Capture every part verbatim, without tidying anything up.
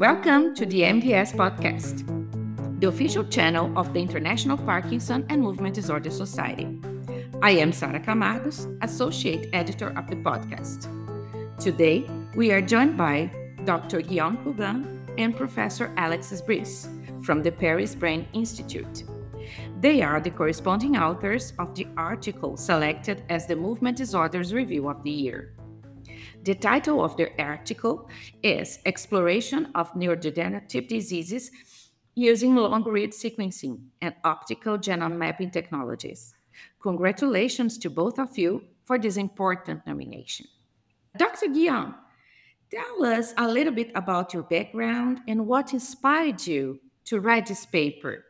Welcome to the M D S Podcast, the official channel of the International Parkinson and Movement Disorder Society. I am Sara Camargos, Associate Editor of the podcast. Today, we are joined by Doctor Guillaume Cougan and Professor Alexis Brice from the Paris Brain Institute. They are the corresponding authors of the article selected as the Movement Disorders Review of the Year. The title of their article is Exploration of Neurodegenerative Diseases Using Long-Read Sequencing and Optical Genome Mapping Technologies. Congratulations to both of you for this important nomination. Doctor Guillaume, tell us a little bit about your background and what inspired you to write this paper.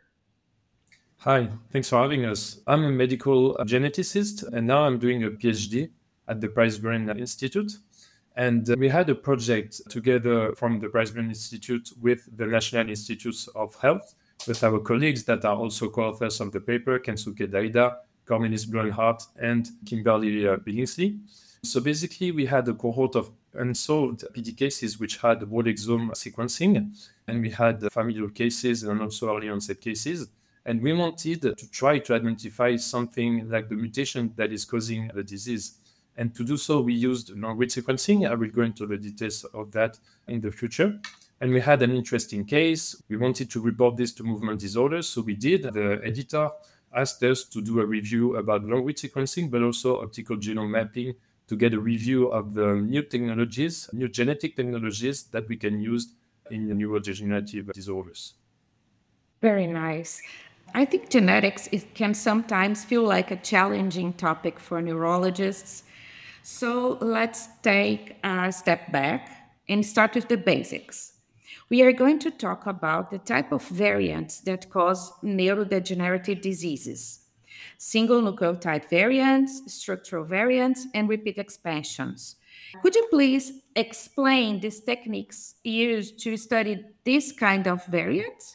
Hi, thanks for having us. I'm a medical geneticist and now I'm doing a PhD at the Paris Brain Institute. And we had a project together from the Paris Brain Institute with the National Institutes of Health, with our colleagues that are also co-authors of the paper, Kensuke Daida, Cornelis Bernhardt, and Kimberly uh, Billingsley. So basically, we had a cohort of unsolved P D cases which had whole exome sequencing, and we had familial cases and also early onset cases. And we wanted to try to identify something like the mutation that is causing the disease. And to do so, we used long-read sequencing. I will go into the details of that in the future. And we had an interesting case. We wanted to report this to movement disorders, so we did. The editor asked us to do a review about long-read sequencing, but also optical genome mapping to get a review of the new technologies, new genetic technologies that we can use in neurodegenerative disorders. Very nice. I think genetics it can sometimes feel like a challenging topic for neurologists. So let's take a step back and start with the basics. We are going to talk about the type of variants that cause neurodegenerative diseases: single nucleotide variants, structural variants, and repeat expansions. Could you please explain these techniques used to study this kind of variants?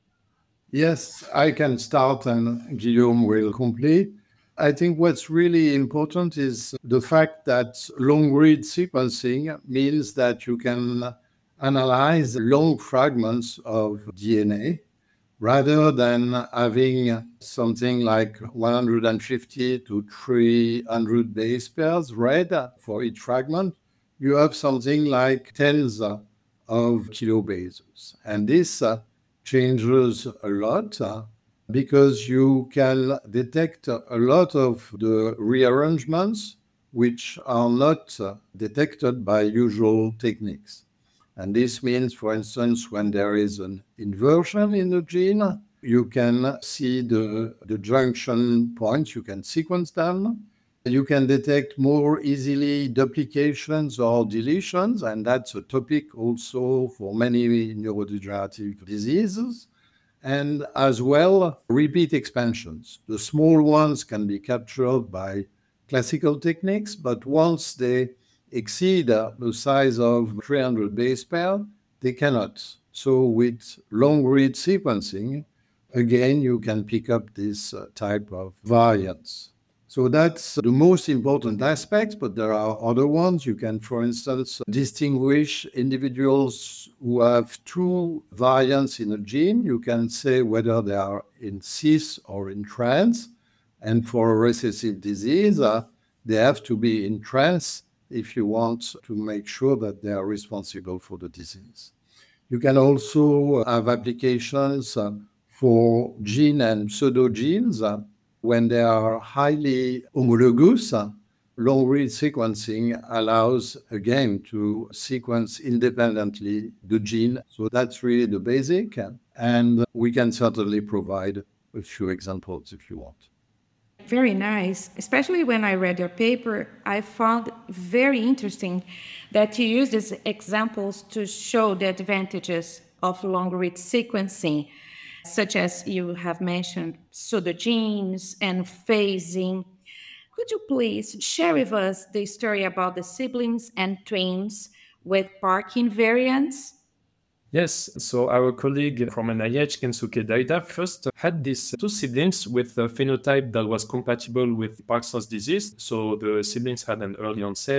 Yes, I can start and Guillaume will complete. I think what's really important is the fact that long-read sequencing means that you can analyze long fragments of D N A rather than having something like one hundred fifty to three hundred base pairs read for each fragment. You have something like tens of kilobases. And this uh, changes a lot uh, because you can detect a lot of the rearrangements which are not uh, detected by usual techniques. And this means, for instance, when there is an inversion in the gene, you can see the, the junction points, you can sequence them. You can detect more easily duplications or deletions, and that's a topic also for many neurodegenerative diseases. And as well, repeat expansions. The small ones can be captured by classical techniques, but once they exceed the size of three hundred base pair, they cannot. So with long-read sequencing, again, you can pick up this uh, type of variants. So that's the most important aspect, but there are other ones. You can, for instance, distinguish individuals who have two variants in a gene. You can say whether they are in cis or in trans. And for a recessive disease, uh, they have to be in trans if you want to make sure that they are responsible for the disease. You can also have applications uh, for gene and pseudogenes. Uh, When they are highly homologous, long-read sequencing allows, again, to sequence independently the gene. So that's really the basic. And we can certainly provide a few examples if you want. Very nice. Especially when I read your paper, I found very interesting that you use these examples to show the advantages of long-read sequencing, such as you have mentioned pseudogenes and phasing. Could you please share with us the story about the siblings and twins with Parkin variants? Yes, so our colleague from N I H, Kensuke Daida, first had these two siblings with a phenotype that was compatible with Parkinson's disease. So the siblings had an early onset,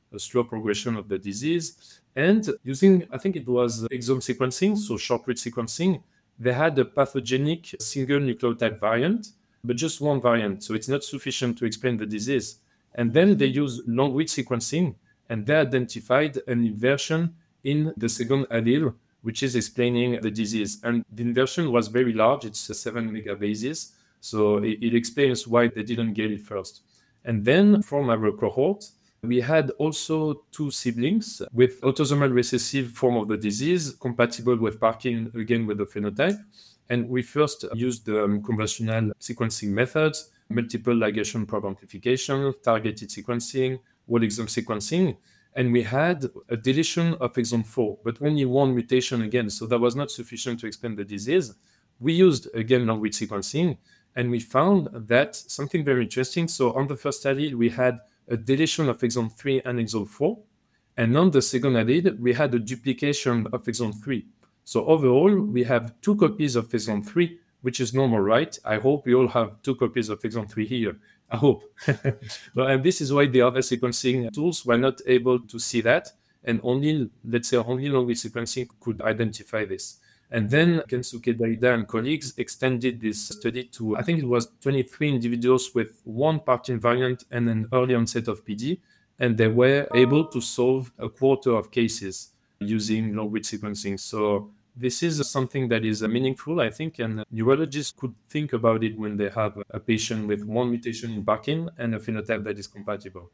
a slow progression of the disease. And using, I think it was exome sequencing, so short read sequencing, they had a pathogenic single nucleotide variant, but just one variant. So it's not sufficient to explain the disease. And then they used long read sequencing, and they identified an inversion in the second allele, which is explaining the disease. And the inversion was very large. It's a seven megabases. So it, it explains why they didn't get it first. And then from our cohort, we had also two siblings with autosomal recessive form of the disease, compatible with Parkin, again with the phenotype. And we first used the um, conventional sequencing methods, multiple ligation probe amplification, targeted sequencing, whole exome sequencing. And we had a deletion of exon four, but only one mutation again. So that was not sufficient to explain the disease. We used, again, long read sequencing, and we found that something very interesting. So on the first allele, we had a deletion of exon three and exon four. And on the second allele, we had a duplication of exon three. So overall, we have two copies of exon three, which is normal, right? I hope we all have two copies of exon three here. I hope. Well, and this is why the other sequencing tools were not able to see that. And only, let's say, only long read sequencing could identify this. And then Kensuke Daida and colleagues extended this study to, I think it was twenty-three individuals with one Parkin variant and an early onset of P D. And they were able to solve a quarter of cases using long read sequencing. So this is something that is meaningful, I think, and neurologists could think about it when they have a patient with one mutation in Parkin and a phenotype that is compatible.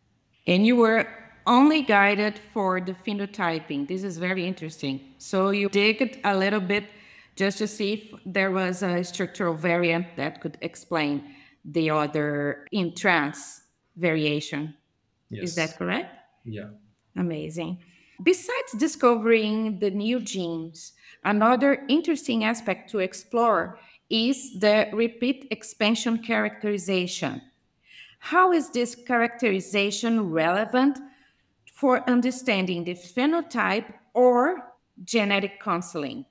And you were only guided for the phenotyping. This is very interesting. So you dig a little bit just to see if there was a structural variant that could explain the other intrans variation. Yes. Is that correct? Yeah. Amazing. Besides discovering the new genes, another interesting aspect to explore is the repeat expansion characterization. How is this characterization relevant for understanding the phenotype or genetic counseling?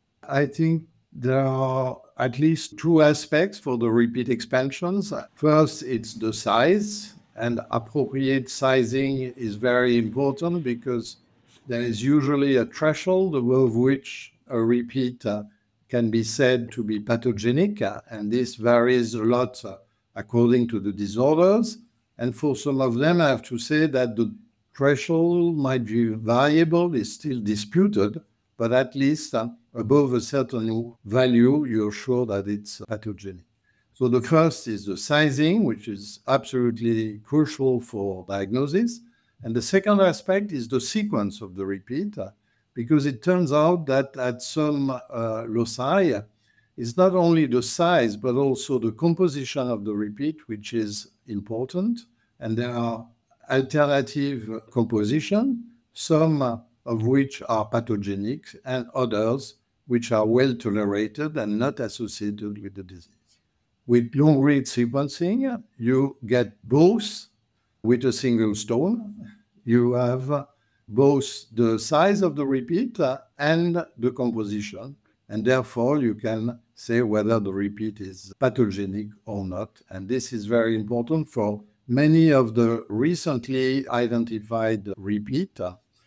I think there are at least two aspects for the repeat expansions. First, it's the size, and appropriate sizing is very important because there is usually a threshold above which a repeat uh, can be said to be pathogenic, uh, and this varies a lot uh, according to the disorders. And for some of them, I have to say that the threshold might be variable, is still disputed, but at least uh, above a certain value, you're sure that it's pathogenic. So the first is the sizing, which is absolutely crucial for diagnosis. And the second aspect is the sequence of the repeat, uh, because it turns out that at some uh, loci, it's not only the size, but also the composition of the repeat, which is important. And there are alternative composition, some uh, of which are pathogenic and others which are well tolerated and not associated with the disease. With long read sequencing, you get both. With a single stone, you have both the size of the repeat and the composition, and therefore you can say whether the repeat is pathogenic or not. And this is very important for many of the recently identified repeat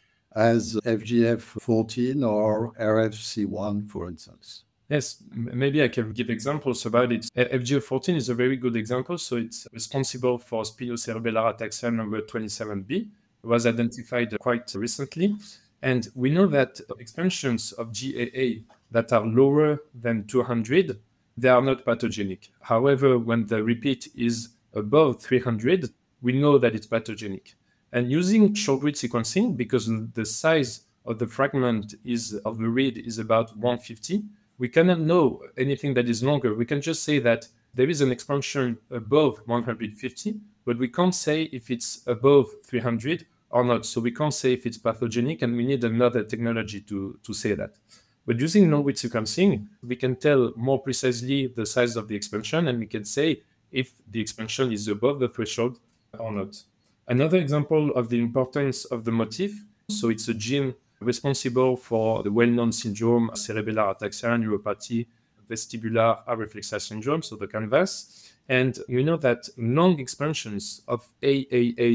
as F G F fourteen or R F C one, for instance. Yes, maybe I can give examples about it. F G F fourteen is a very good example. So it's responsible for spinocerebellar ataxia number twenty-seven B. It was identified quite recently. And we know that expansions of G A A that are lower than two hundred, they are not pathogenic. However, when the repeat is above three hundred, we know that it's pathogenic. And using short read sequencing, because the size of the fragment is of the read is about one hundred fifty, we cannot know anything that is longer. We can just say that there is an expansion above one hundred fifty, but we can't say if it's above three hundred or not. So we can't say if it's pathogenic, and we need another technology to, to say that. But using long read sequencing, we can tell more precisely the size of the expansion, and we can say if the expansion is above the threshold or not. Another example of the importance of the motif, so it's a gene responsible for the well-known syndrome, cerebellar ataxia, neuropathy, vestibular areflexia syndrome, so the CANVAS. And you know that long expansions of A A A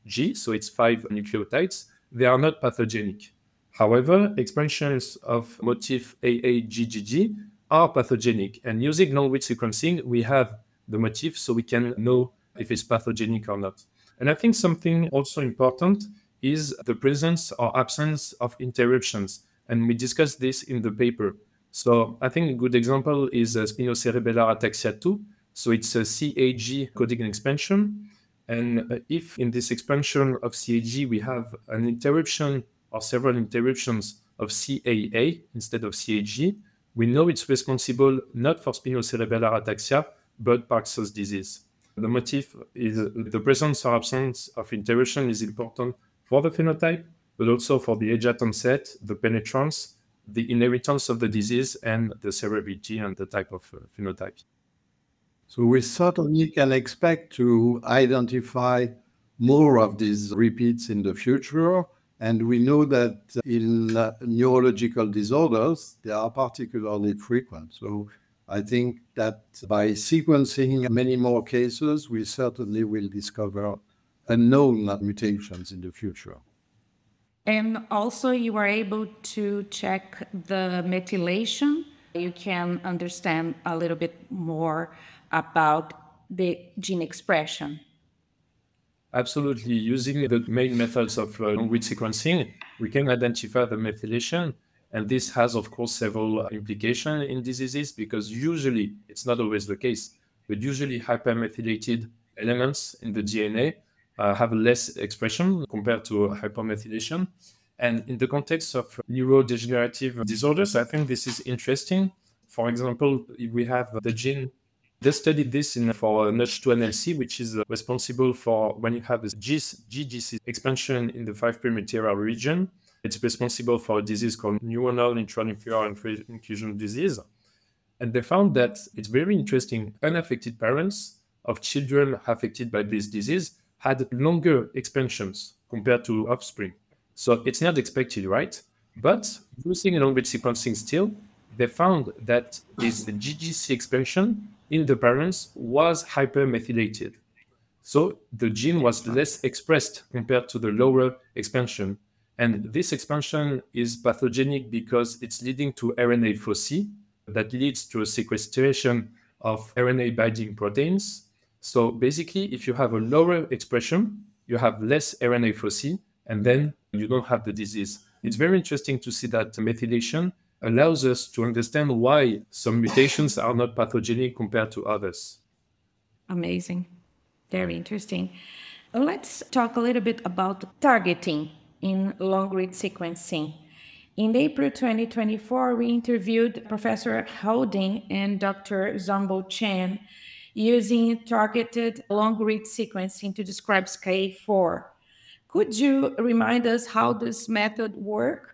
G, so it's five nucleotides, they are not pathogenic. However, expressions of motif A A G G G are pathogenic. And using long-read sequencing, we have the motif so we can know if it's pathogenic or not. And I think something also important is the presence or absence of interruptions. And we discussed this in the paper. So I think a good example is uh, spinocerebellar ataxia two. So it's a C A G coding expansion. And uh, if in this expansion of C A G we have an interruption or several interruptions of C A A instead of C A G, we know it's responsible not for spinocerebellar ataxia, but Parkinson's disease. The motif is the presence or absence of interruption is important for the phenotype, but also for the age at onset, the penetrance, the inheritance of the disease, and the severity and the type of uh, phenotype. So we certainly can expect to identify more of these repeats in the future. And we know that in uh, neurological disorders, they are particularly frequent. So I think that by sequencing many more cases, we certainly will discover unknown mutations in the future. And also, you are able to check the methylation. You can understand a little bit more about the gene expression. Absolutely. Using the main methods of uh, long-read sequencing, we can identify the methylation. And this has, of course, several uh, implications in diseases because usually, it's not always the case, but usually hypermethylated elements in the D N A uh, have less expression compared to hypermethylation. And in the context of neurodegenerative disorders, I think this is interesting. For example, if we have the gene. They studied this in, for N U T two N L C, which is responsible for when you have a G G C expansion in the five perimeteral region. It's responsible for a disease called neuronal intranuclear inclusion disease. And they found that it's very interesting. Unaffected parents of children affected by this disease had longer expansions compared to offspring. So it's not expected, right? But using long-read sequencing still, they found that this G G C expansion in the parents was hypermethylated. So the gene was less expressed compared to the lower expansion. And this expansion is pathogenic because it's leading to R N A foci that leads to a sequestration of R N A binding proteins. So basically, if you have a lower expression, you have less R N A foci, and then you don't have the disease. It's very interesting to see that methylation allows us to understand why some mutations are not pathogenic compared to others. Amazing. Very interesting. Let's talk a little bit about targeting in long-read sequencing. In April twenty twenty-four, we interviewed Professor Holding and Doctor Zhongbo Chen using targeted long-read sequencing to describe S C A four. Could you remind us how this method works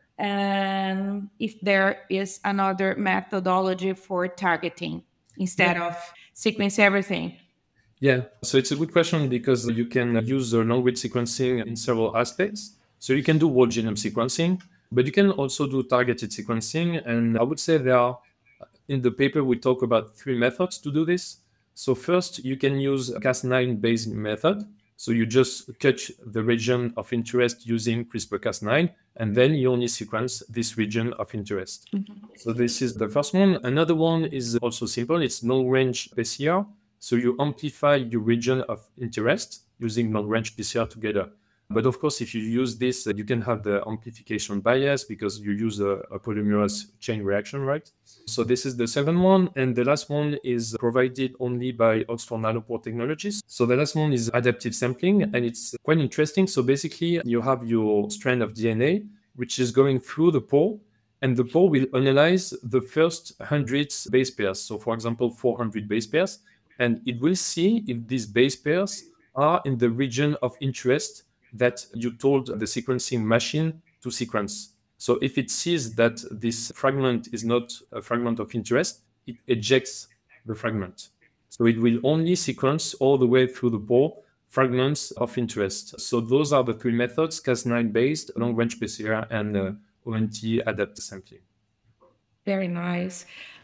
and if there is another methodology for targeting instead Yeah. of sequence everything? Yeah, so it's a good question because you can use the long-read sequencing in several aspects. So you can do whole genome sequencing, but you can also do targeted sequencing. And I would say there are, in the paper, we talk about three methods to do this. So first, you can use a Cas nine based method. So you just cut the region of interest using CRISPR Cas nine, and then you only sequence this region of interest. Mm-hmm. So this is the first one. Another one is also simple. It's long-range P C R. So you amplify your region of interest using long-range P C R together. But of course, if you use this, uh, you can have the amplification bias because you use a, a polymerase chain reaction, right? So this is the second one. And the last one is provided only by Oxford Nanopore Technologies. So the last one is adaptive sampling, and it's quite interesting. So basically, you have your strand of D N A, which is going through the pore, and the pore will analyze the first one hundred base pairs. So for example, four hundred base pairs, and it will see if these base pairs are in the region of interest that you told the sequencing machine to sequence. So if it sees that this fragment is not a fragment of interest, it ejects the fragment. So it will only sequence all the way through the pore fragments of interest. So those are the three methods: Cas nine based, long-range P C R, and uh, O N T adaptive sampling. Very nice.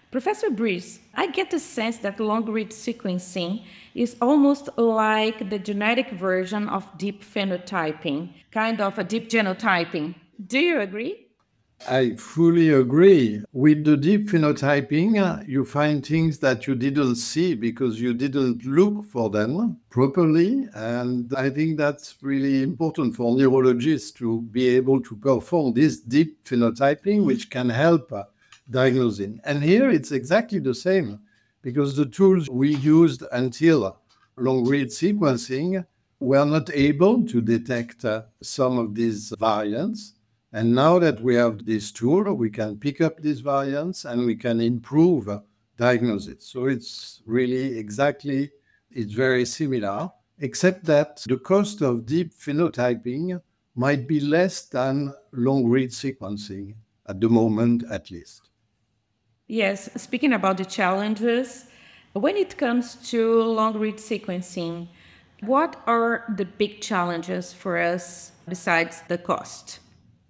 Professor Breeze, I get the sense that long read sequencing is almost like the genetic version of deep phenotyping, kind of a deep genotyping. Do you agree? I fully agree. With the deep phenotyping, uh, you find things that you didn't see because you didn't look for them properly. And I think that's really important for neurologists to be able to perform this deep phenotyping, which can help uh, diagnosing. And here it's exactly the same because the tools we used until long read sequencing were not able to detect uh, some of these variants. And now that we have this tool, we can pick up these variants and we can improve uh, diagnosis. So it's really exactly, it's very similar, except that the cost of deep phenotyping might be less than long read sequencing at the moment, at least. Yes, speaking about the challenges, when it comes to long read sequencing, what are the big challenges for us besides the cost?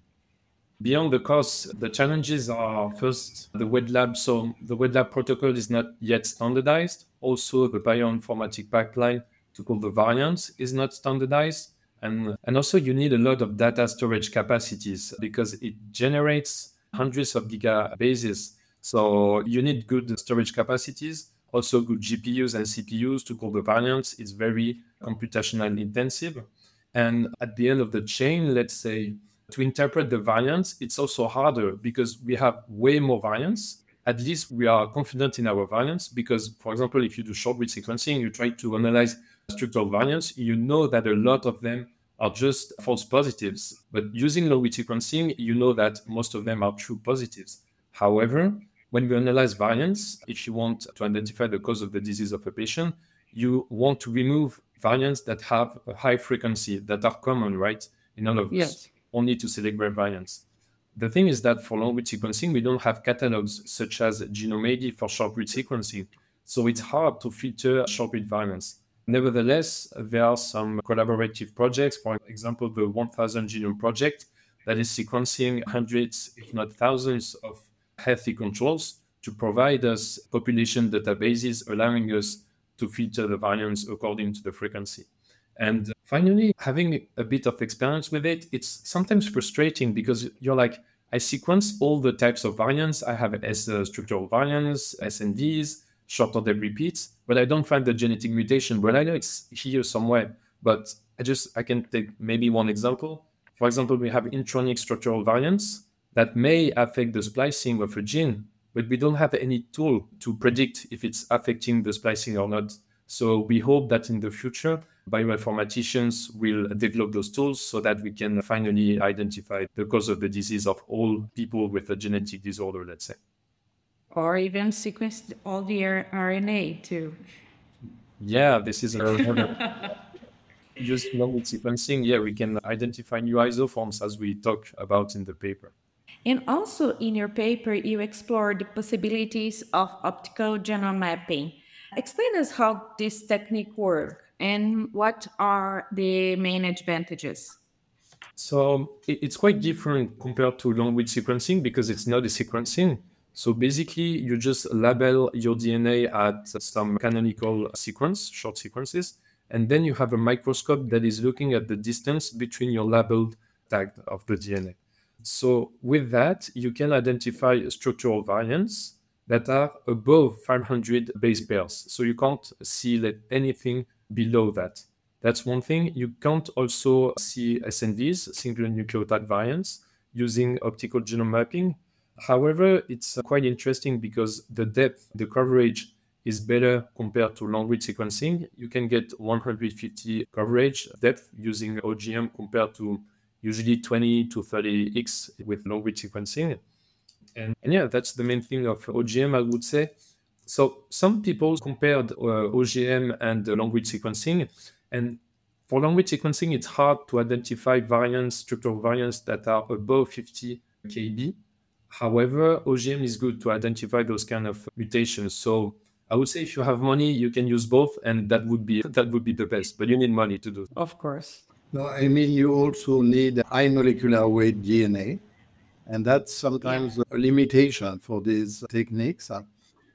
Beyond the costs, the challenges are first the wet lab. So the wet lab protocol is not yet standardized. Also, the bioinformatic pipeline to pull the variants is not standardized. And, and also you need a lot of data storage capacities because it generates hundreds of gigabases. So you need good storage capacities, also good G P Us and C P Us to call the variants. It's very computational intensive. And at the end of the chain, let's say, to interpret the variants, it's also harder because we have way more variants. At least we are confident in our variants because, for example, if you do short read sequencing, you try to analyze structural variants, you know that a lot of them are just false positives. But using long read sequencing, you know that most of them are true positives. However, when we analyze variants, if you want to identify the cause of the disease of a patient, you want to remove variants that have a high frequency, that are common, right, in all of us. Yes. Only to select rare variants. The thing is that for long read sequencing, we don't have catalogs such as GenomeAD for short read sequencing. So it's hard to filter short read variants. Nevertheless, there are some collaborative projects, for example, the one thousand Genome Project, that is sequencing hundreds, if not thousands, of healthy controls to provide us population databases, allowing us to filter the variants according to the frequency. And finally, having a bit of experience with it, it's sometimes frustrating because you're like, I sequence all the types of variants. I have S uh, structural variants, S N Vs, short order repeats, but I don't find the genetic mutation. But I know it's here somewhere. But I just, I can take maybe one example. For example, we have intronic structural variants that may affect the splicing of a gene, but we don't have any tool to predict if it's affecting the splicing or not. So we hope that in the future, bioinformaticians will develop those tools so that we can finally identify the cause of the disease of all people with a genetic disorder, let's say. Or even sequence all the R N A too. Yeah, this is another. Using long read sequencing, yeah, we can identify new isoforms as we talk about in the paper. And also in your paper, you explore the possibilities of optical genome mapping. Explain us how this technique works and what are the main advantages. So it's quite different compared to long read sequencing because it's not a sequencing. So basically, you just label your D N A at some canonical sequence, short sequences, and then you have a microscope that is looking at the distance between your labeled tag of the D N A. So with that, you can identify structural variants that are above five hundred base pairs. So you can't see anything below that. That's one thing. You can't also see S N Vs, single nucleotide variants, using optical genome mapping. However, it's quite interesting because the depth, the coverage is better compared to long read sequencing. You can get one hundred fifty coverage depth using O G M compared to usually twenty to thirty x with long read sequencing. And, and yeah, that's the main thing of O G M, I would say. So some people compared uh, O G M and uh, long read sequencing. And for long read sequencing, it's hard to identify variants, structural variants that are above fifty K B. However, O G M is good to identify those kind of mutations. So I would say if you have money, you can use both, and that would be that would be the best. But you need money to do. Of course. No, I mean, you also need high molecular weight D N A, and that's sometimes a limitation for these techniques.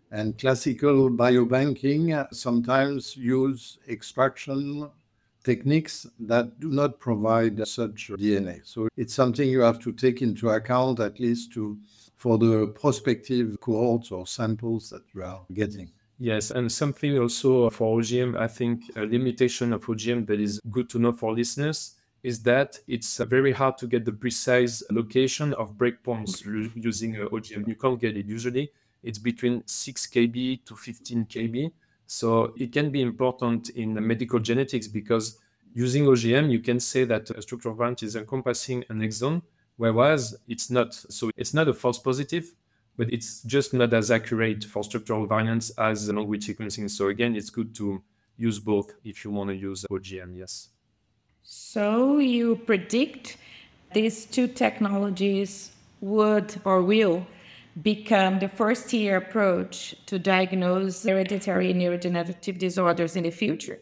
And classical biobanking sometimes use extraction techniques that do not provide such D N A. So it's something you have to take into account, at least to for the prospective cohorts or samples that you are getting. Yes, and something also for O G M, I think a limitation of O G M that is good to know for listeners is that it's very hard to get the precise location of breakpoints using O G M. You can't get it usually. It's between six K B to fifteen K B. So it can be important in medical genetics because using O G M, you can say that a structural variant is encompassing an exon, whereas it's not. So it's not a false positive, but it's just not as accurate for structural variants as long-read sequencing. So again, it's good to use both if you want to use O G M, yes. So you predict these two technologies would or will become the first-tier approach to diagnose hereditary neurodegenerative disorders in the future?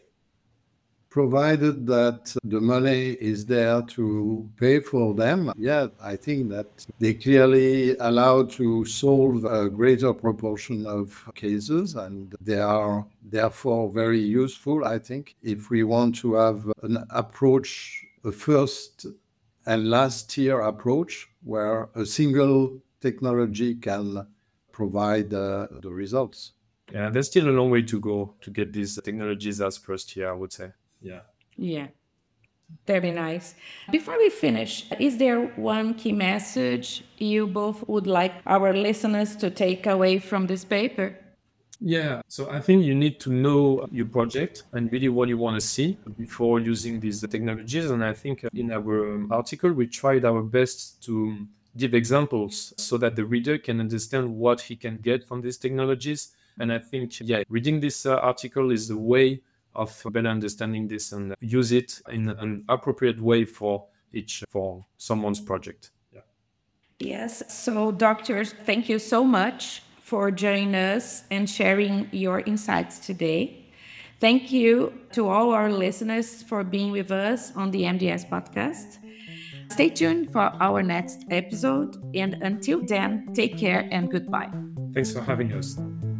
Provided that the money is there to pay for them, yeah, I think that they clearly allow to solve a greater proportion of cases, and they are therefore very useful, I think, if we want to have an approach, a first and last tier approach, where a single technology can provide uh, the results. Yeah, there's still a long way to go to get these technologies as first tier, I would say. Yeah. Yeah. Very nice. Before we finish, is there one key message you both would like our listeners to take away from this paper? Yeah, so I think you need to know your project and really what you want to see before using these technologies. And I think in our article, we tried our best to give examples so that the reader can understand what he can get from these technologies. And I think, yeah, reading this uh, article is the way of better understanding this and use it in an appropriate way for each, for someone's project. Yeah. Yes. So doctors, thank you so much for joining us and sharing your insights today. Thank you to all our listeners for being with us on the M D S podcast. Stay tuned for our next episode. And until then, take care and goodbye. Thanks for having us.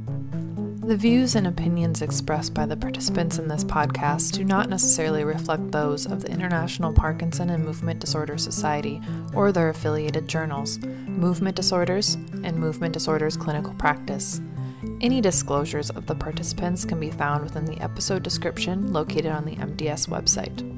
The views and opinions expressed by the participants in this podcast do not necessarily reflect those of the International Parkinson and Movement Disorder Society or their affiliated journals, Movement Disorders and Movement Disorders Clinical Practice. Any disclosures of the participants can be found within the episode description located on the M D S website.